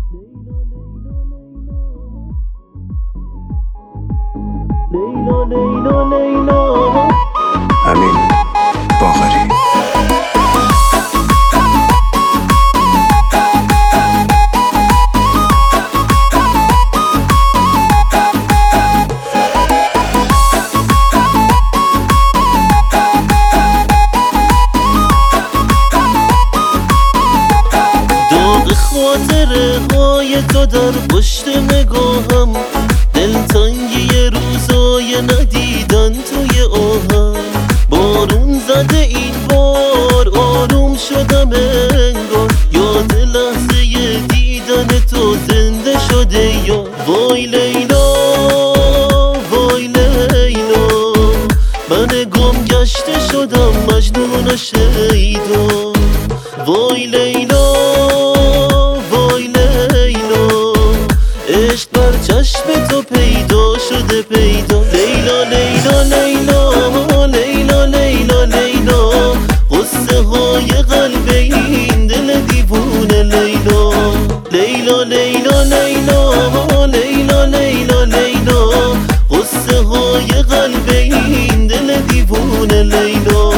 امین باقری. خاطره های تو در پشت نگاهم، دلتنگی روزای ندیدن توی آهم. بارون زده این بار آروم شدم انگار، یاد لحظه دیدن تو زنده شده یا وای لیلا وای لیلا. من گم گشته شدم مجنون شیدا. وای لیلا عشق بر چشم تو پیدا شده پیدا. لیلا لیلا لیلا لیلا لیلا لیلا. قصه های قلب این دل دیوونه لیلا. لیلا لیلا لیلا لیلا لیلا لیلا. قصه های قلب این دل دیوونه لیلا.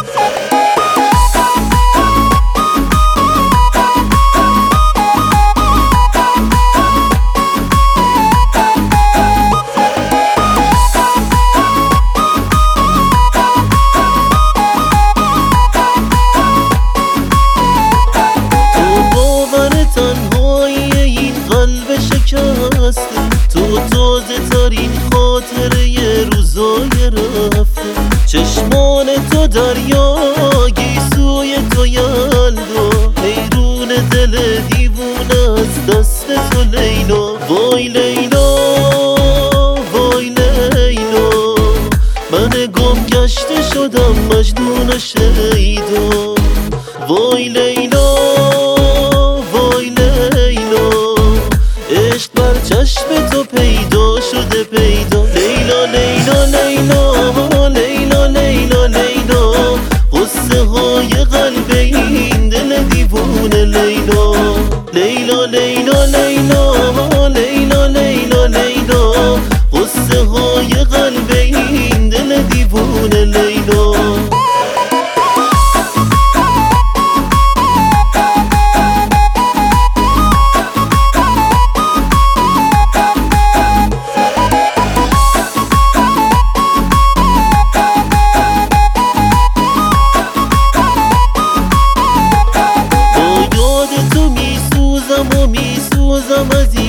تو تازه ترین خاطره ی روزای رفته. چشمان تو دریایی سوی تو یلدا. حیرون دل دیوونه از دست تو لیلا. وای لیلا وای لیلا. من گم گشته شدم مجنون شیدا. وای لیلا وای لیلا. عشق بر چشم تو پیدا شده پیدا. لیلا لیلا لیلا لیلا لیلا لیلا. قصه های قلب این دل دیوونه لیلا. لیلا لیلا لیلا لیلا لیلا لیلا. قصه های قلب این دل دیوونه لیلا. میسوزم از